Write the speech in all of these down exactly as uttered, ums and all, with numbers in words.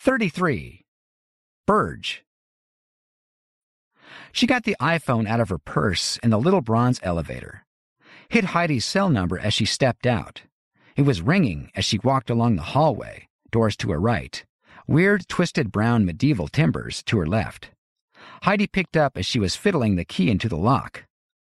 thirty-three. Burge. She got the iPhone out of her purse in the little bronze elevator. Hit Heidi's cell number as she stepped out. It was ringing as she walked along the hallway, doors to her right, weird twisted brown medieval timbers to her left. Heidi picked up as she was fiddling the key into the lock.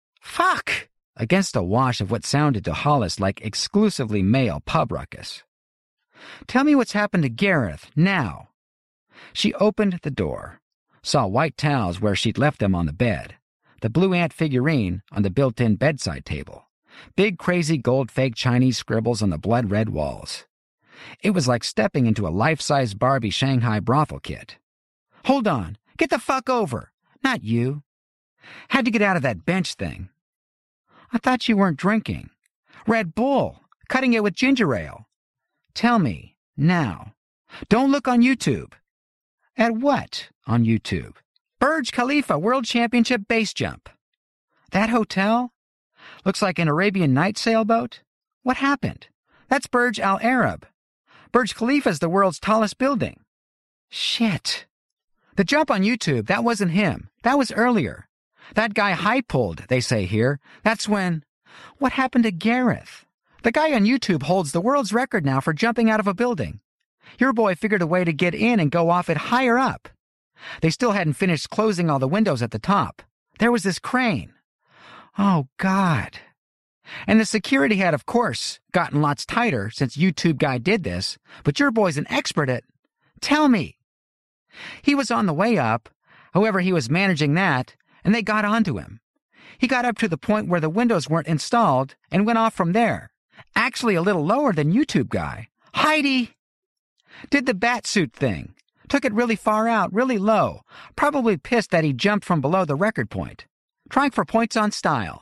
Fuck! Against a wash of what sounded to Hollis like exclusively male pub ruckus. Tell me what's happened to Gareth, now. She opened the door, saw white towels where she'd left them on the bed, the blue ant figurine on the built-in bedside table, big crazy gold fake Chinese scribbles on the blood-red walls. It was like stepping into a life-size Barbie Shanghai brothel kit. Hold on, get the fuck over. Not you. Had to get out of that bench thing. I thought you weren't drinking. Red Bull, cutting it with ginger ale. Tell me, now. Don't look on YouTube. At what on YouTube? Burj Khalifa World Championship Base Jump. That hotel? Looks like an Arabian Night sailboat. What happened? That's Burj Al Arab. Burj Khalifa's the world's tallest building. Shit. The jump on YouTube, that wasn't him. That was earlier. That guy high-pulled, they say here. That's when... What happened to Gareth? The guy on YouTube holds the world's record now for jumping out of a building. Your boy figured a way to get in and go off it higher up. They still hadn't finished closing all the windows at the top. There was this crane. Oh, God. And the security had, of course, gotten lots tighter since YouTube guy did this, but your boy's an expert at... Tell me. He was on the way up, however he was managing that, and they got onto him. He got up to the point where the windows weren't installed and went off from there. Actually a little lower than YouTube guy. Heidi! Did the batsuit thing. Took it really far out, really low. Probably pissed that he jumped from below the record point. Trying for points on style.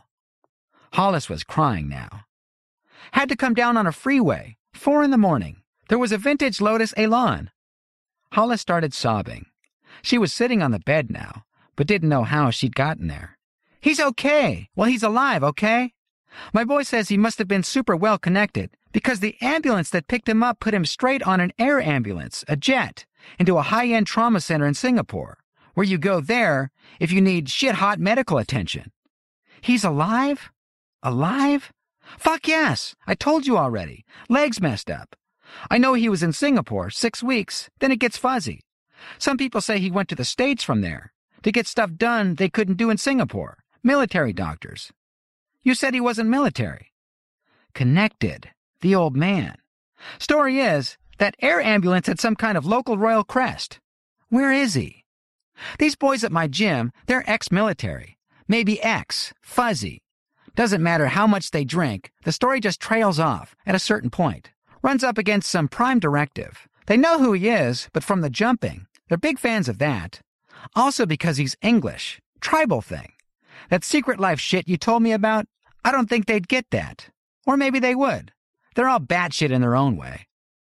Hollis was crying now. Had to come down on a freeway. Four in the morning. There was a vintage Lotus Elan. Hollis started sobbing. She was sitting on the bed now, but didn't know how she'd gotten there. He's okay. Well, he's alive, okay? My boy says he must have been super well connected because the ambulance that picked him up put him straight on an air ambulance, a jet, into a high-end trauma center in Singapore, where you go there if you need shit-hot medical attention. He's alive? Alive? Fuck yes. I told you already. Legs messed up. I know he was in Singapore six weeks, then it gets fuzzy. Some people say he went to the States from there to get stuff done they couldn't do in Singapore. Military doctors. You said he wasn't military. Connected. The old man. Story is, that air ambulance had some kind of local royal crest. Where is he? These boys at my gym, they're ex-military. Maybe ex. Fuzzy. Doesn't matter how much they drink, the story just trails off at a certain point. Runs up against some prime directive. They know who he is, but from the jumping. They're big fans of that. Also because he's English. Tribal thing. That secret life shit you told me about, I don't think they'd get that. Or maybe they would. They're all batshit in their own way.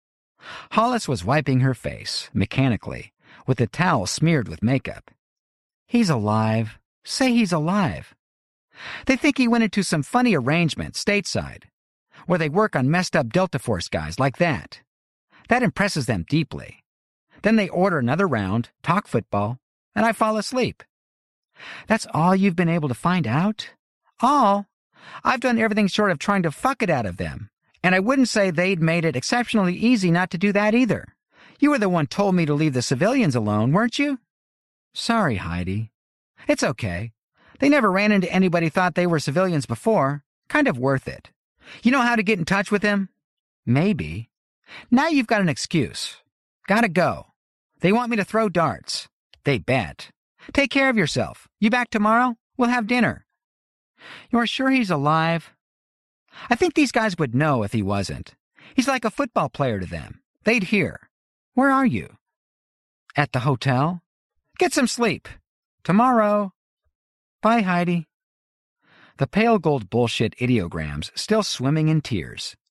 Hollis was wiping her face, mechanically, with the towel smeared with makeup. He's alive. Say he's alive. They think he went into some funny arrangement stateside, where they work on messed up Delta Force guys like that. That impresses them deeply. Then they order another round, talk football, and I fall asleep. That's all you've been able to find out? All? I've done everything short of trying to fuck it out of them. And I wouldn't say they'd made it exceptionally easy not to do that either. You were the one told me to leave the civilians alone, weren't you? Sorry, Heidi. It's okay. They never ran into anybody thought they were civilians before. Kind of worth it. You know how to get in touch with them? Maybe. Now you've got an excuse. Gotta go. They want me to throw darts. They bet. Take care of yourself. You back tomorrow? We'll have dinner. You're sure he's alive? I think these guys would know if he wasn't. He's like a football player to them. They'd hear. Where are you? At the hotel? Get some sleep. Tomorrow. Bye, Heidi. The pale gold bullshit ideograms still swimming in tears.